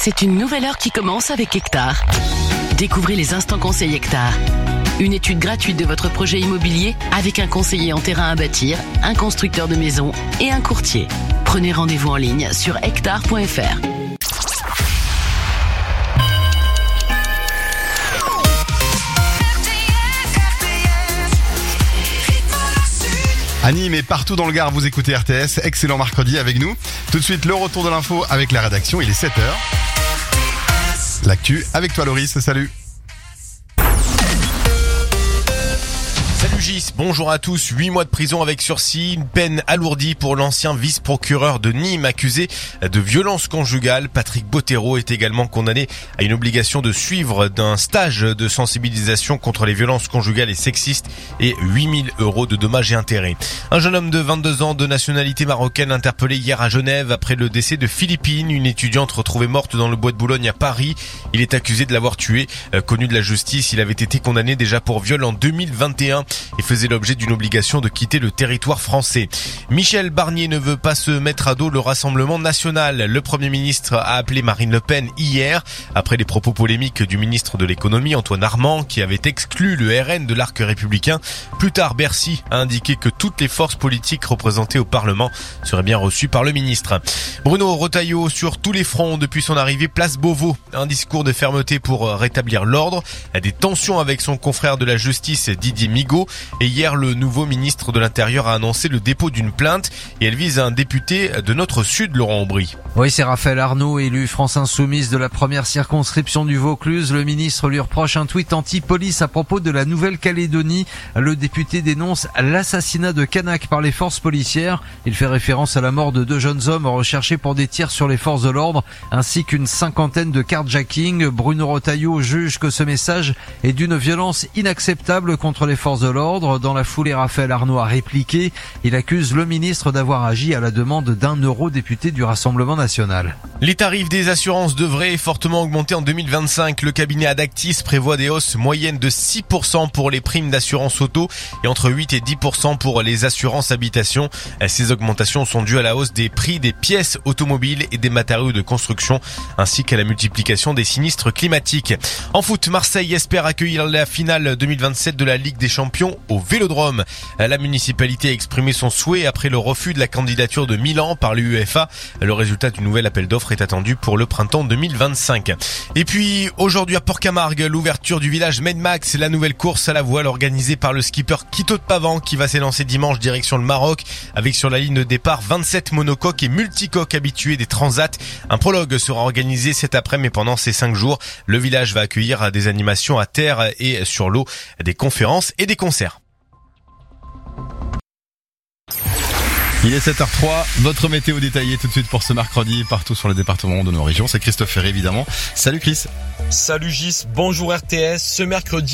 C'est une nouvelle heure qui commence avec Hectare. Découvrez les instants conseils Hectare. Une étude gratuite de votre projet immobilier avec un conseiller en terrain à bâtir, un constructeur de maisons et un courtier. Prenez rendez-vous en ligne sur hectare.fr. À Nîmes et partout dans le Gard, vous écoutez RTS. Excellent mercredi avec nous. Tout de suite, le retour de l'info avec la rédaction. Il est 7h. L'actu avec toi, Loris. Salut. Salut Gis, bonjour à tous. 8 mois de prison avec sursis, une peine alourdie pour l'ancien vice-procureur de Nîmes accusé de violence conjugale. Patrick Bottero est également condamné à une obligation de suivre d'un stage de sensibilisation contre les violences conjugales et sexistes et 8 000 € de dommages et intérêts. Un jeune homme de 22 ans de nationalité marocaine interpellé hier à Genève après le décès de Philippine, une étudiante retrouvée morte dans le bois de Boulogne à Paris. Il est accusé de l'avoir tuée. Connu de la justice, il avait été condamné déjà pour viol en 2021. Et faisait l'objet d'une obligation de quitter le territoire français. Michel Barnier ne veut pas se mettre à dos le Rassemblement national. Le Premier ministre a appelé Marine Le Pen hier, après les propos polémiques du ministre de l'économie Antoine Armand, qui avait exclu le RN de l'arc républicain. Plus tard, Bercy a indiqué que toutes les forces politiques représentées au Parlement seraient bien reçues par le ministre. Bruno Retailleau sur tous les fronts depuis son arrivée place Beauvau. Un discours de fermeté pour rétablir l'ordre. Des tensions avec son confrère de la justice Didier Migaud. Et hier, le nouveau ministre de l'Intérieur a annoncé le dépôt d'une plainte et elle vise un député de notre sud, Laurent Aubry. Oui, c'est Raphaël Arnaud, élu France Insoumise de la première circonscription du Vaucluse. Le ministre lui reproche un tweet anti-police à propos de la Nouvelle-Calédonie. Le député dénonce l'assassinat de Canaques par les forces policières. Il fait référence à la mort de 2 jeunes hommes recherchés pour des tirs sur les forces de l'ordre, ainsi qu'une cinquantaine de carjacking. Bruno Retailleau juge que ce message est d'une violence inacceptable contre les forces de l'ordre. Dans la foulée, Raphaël Arnaud a répliqué. Il accuse le ministre d'avoir agi à la demande d'un eurodéputé du Rassemblement national. Les tarifs des assurances devraient fortement augmenter en 2025. Le cabinet Adactis prévoit des hausses moyennes de 6% pour les primes d'assurance auto et entre 8 et 10% pour les assurances habitation. Ces augmentations sont dues à la hausse des prix des pièces automobiles et des matériaux de construction, ainsi qu'à la multiplication des sinistres climatiques. En foot, Marseille espère accueillir la finale 2027 de la Ligue des Champions au Vélodrome. La municipalité a exprimé son souhait après le refus de la candidature de Milan par l'UEFA. Le résultat du nouvel appel d'offres est attendu pour le printemps 2025. Et puis, aujourd'hui à Port-Camargue, l'ouverture du village Medmax, la nouvelle course à la voile organisée par le skipper Quito de Pavan qui va s'élancer dimanche direction le Maroc avec sur la ligne de départ 27 monocoques et multicoques habitués des transats. Un prologue sera organisé cet après-midi pendant ces 5 jours. Le village va accueillir des animations à terre et sur l'eau, des conférences et des concerts. Il est 7h03, votre météo détaillée tout de suite pour ce mercredi partout sur les départements de nos régions. C'est Christophe Ferré évidemment. Salut Chris. Salut Gis, bonjour RTS. Ce mercredi